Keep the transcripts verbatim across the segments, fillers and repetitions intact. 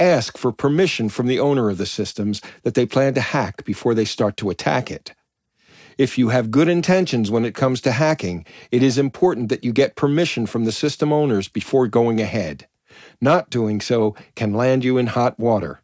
ask for permission from the owner of the systems that they plan to hack before they start to attack it. If you have good intentions when it comes to hacking, it is important that you get permission from the system owners before going ahead. Not doing so can land you in hot water.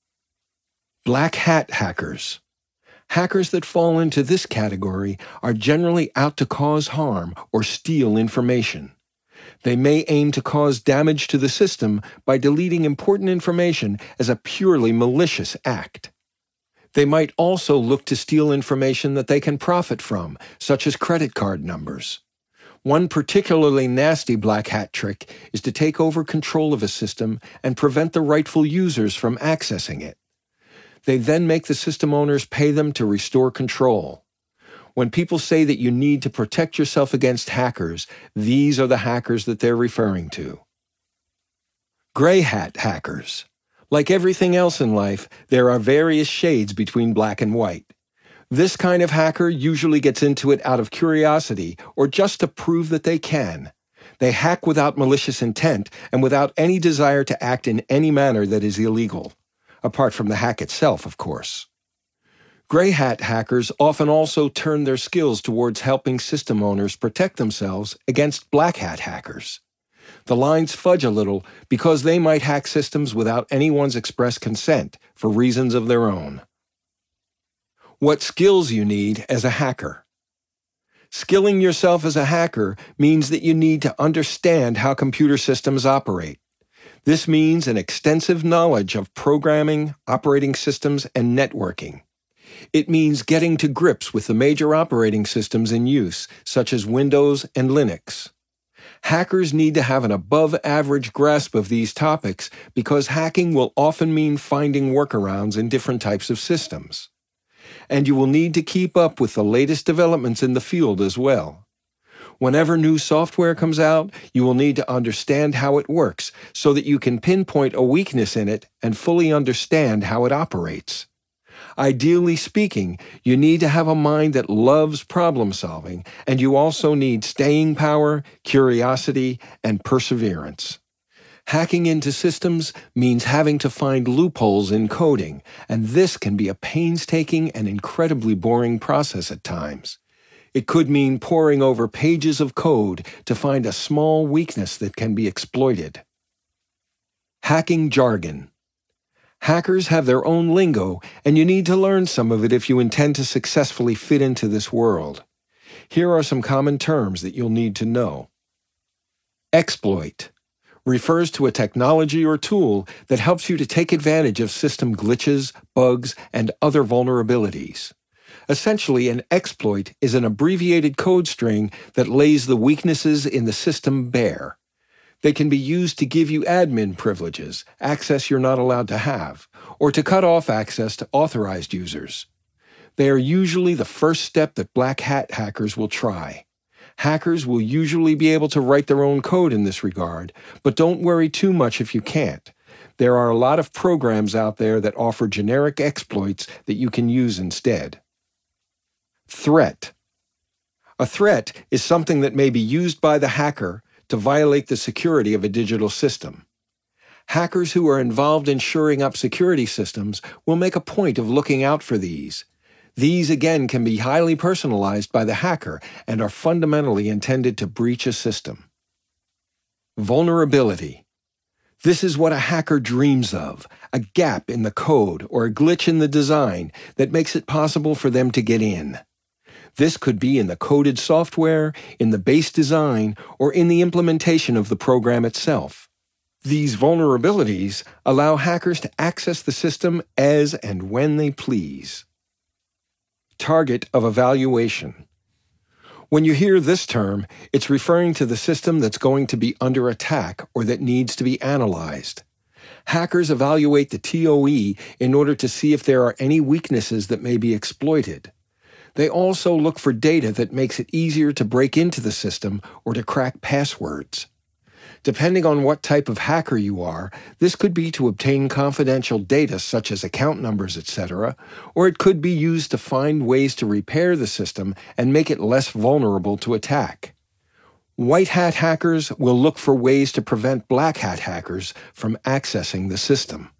Black hat hackers. Hackers that fall into this category are generally out to cause harm or steal information. They may aim to cause damage to the system by deleting important information as a purely malicious act. They might also look to steal information that they can profit from, such as credit card numbers. One particularly nasty black hat trick is to take over control of a system and prevent the rightful users from accessing it. They then make the system owners pay them to restore control. When people say that you need to protect yourself against hackers, these are the hackers that they're referring to. Gray hat hackers. Like everything else in life, there are various shades between black and white. This kind of hacker usually gets into it out of curiosity or just to prove that they can. They hack without malicious intent and without any desire to act in any manner that is illegal, apart from the hack itself, of course. Gray hat hackers often also turn their skills towards helping system owners protect themselves against black hat hackers. The lines fudge a little because they might hack systems without anyone's express consent for reasons of their own. What skills you need as a hacker. Skilling yourself as a hacker means that you need to understand how computer systems operate. This means an extensive knowledge of programming, operating systems, and networking. It means getting to grips with the major operating systems in use, such as Windows and Linux. Hackers need to have an above-average grasp of these topics because hacking will often mean finding workarounds in different types of systems. And you will need to keep up with the latest developments in the field as well. Whenever new software comes out, you will need to understand how it works so that you can pinpoint a weakness in it and fully understand how it operates. Ideally speaking, you need to have a mind that loves problem solving, and you also need staying power, curiosity, and perseverance. Hacking into systems means having to find loopholes in coding, and this can be a painstaking and incredibly boring process at times. It could mean poring over pages of code to find a small weakness that can be exploited. Hacking jargon. Hackers have their own lingo, and you need to learn some of it if you intend to successfully fit into this world. Here are some common terms that you'll need to know. Exploit refers to a technology or tool that helps you to take advantage of system glitches, bugs, and other vulnerabilities. Essentially, an exploit is an abbreviated code string that lays the weaknesses in the system bare. They can be used to give you admin privileges, access you're not allowed to have, or to cut off access to authorized users. They are usually the first step that black hat hackers will try. Hackers will usually be able to write their own code in this regard, but don't worry too much if you can't. There are a lot of programs out there that offer generic exploits that you can use instead. Threat. A threat is something that may be used by the hacker to violate the security of a digital system. Hackers who are involved in shoring up security systems will make a point of looking out for these. These again can be highly personalized by the hacker and are fundamentally intended to breach a system. Vulnerability. This is what a hacker dreams of, a gap in the code or a glitch in the design that makes it possible for them to get in. This could be in the coded software, in the base design, or in the implementation of the program itself. These vulnerabilities allow hackers to access the system as and when they please. Target of evaluation. When you hear this term, it's referring to the system that's going to be under attack or that needs to be analyzed. Hackers evaluate the T O E in order to see if there are any weaknesses that may be exploited. They also look for data that makes it easier to break into the system or to crack passwords. Depending on what type of hacker you are, this could be to obtain confidential data such as account numbers, et cetera, or it could be used to find ways to repair the system and make it less vulnerable to attack. White hat hackers will look for ways to prevent black hat hackers from accessing the system.